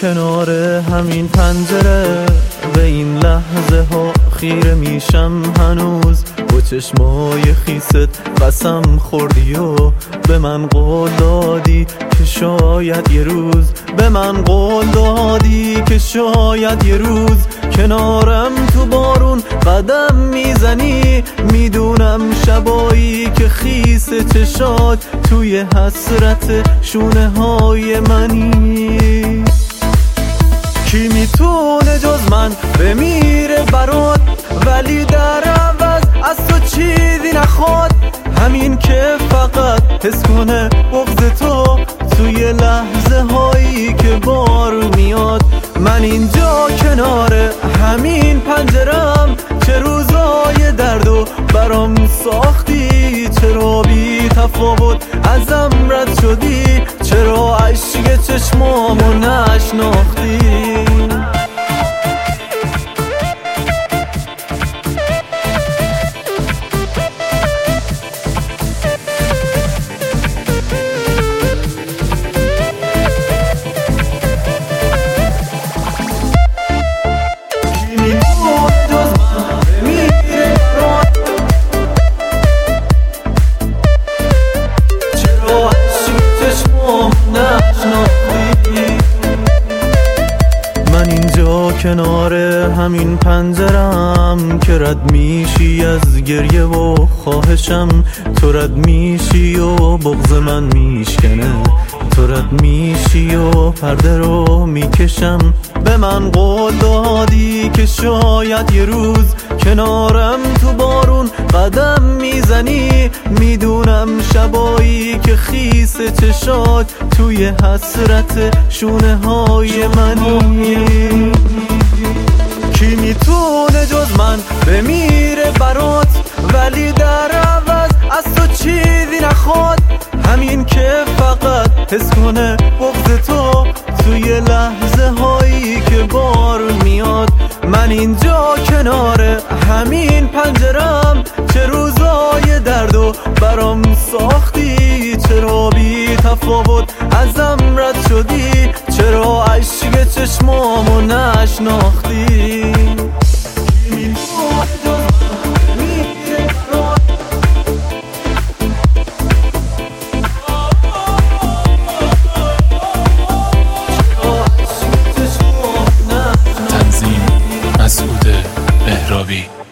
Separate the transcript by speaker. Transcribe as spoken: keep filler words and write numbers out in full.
Speaker 1: کنار همین پنجره به این لحظه ها خیره میشم هنوز. با چشمای خیست قسم خوردی و به من قول دادی که شاید یه روز، به من قول دادی که شاید یه روز کنارم تو بارون قدم میزنی. میدونم شبایی که خیس چشات توی حسرت شونه های منی. کی میتونه جز من بمیره برات، ولی در عوض از تو چیزی نخواد. همین که فقط حس کنه بغض تو توی لحظه هایی که بار میاد. من اینجا کنار همین پنجرم، چه روزای درد و برام ساختی. چرا بی تفاوت ازم رد شدی، چرا عشق چشمامو نشناختی. من اینجا کنار همین پنجرم که رد میشی از گریه و خواهشم. تو رد میشی و بغض من میشکنه، تو رد میشی و پرده رو میکشم. به من قول دادی که شاید یه روز کنارم تو بارون قدم میزنی. میدونم شبایی که خیس چشات توی حسرت شونه های منی. کی میتونه جز من بمیره برات، ولی در عوض از تو چیزی نخواد. همین که فقط حس کنه بغض تو توی لحظه هایی که بار میاد. من اینجا کنار همین پنجرم، چه روزای درد و برام ساختی. چرا بی تفاوت ازم رد شدی، چرا عشق چشمامو نشناختی.
Speaker 2: تنظیم مسعود مهرابی.